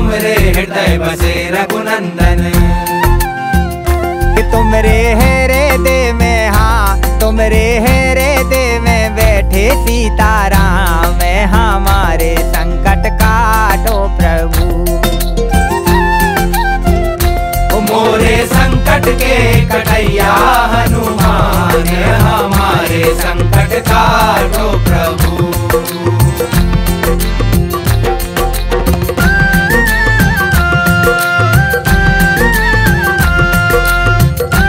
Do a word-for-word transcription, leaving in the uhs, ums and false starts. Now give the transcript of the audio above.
तुमरे हृदय बसे रघुनंदन। तुमरे हृदय में, हाँ तुमरे हृदय में बैठे सीताराम, हमारे संकट काटो प्रभु। मोरे संकट के कटैया हनुमान, हमारे संकट काटो।